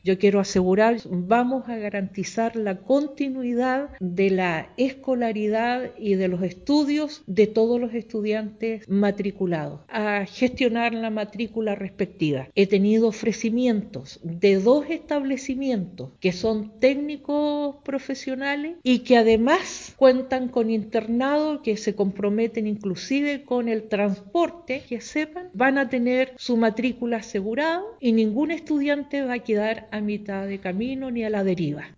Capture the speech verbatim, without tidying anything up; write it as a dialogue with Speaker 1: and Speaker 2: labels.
Speaker 1: Yo quiero asegurar, vamos a garantizar la continuidad de la escolaridad y de los estudios de todos los estudiantes matriculados, a gestionar la matrícula respectiva. He tenido ofrecimientos de dos establecimientos que son técnicos profesionales y que además cuentan con internado, que se comprometen inclusive con el transporte, que sepan, van a tener su matrícula asegurada y ningún estudiante va a quedar a mitad de camino ni a la deriva.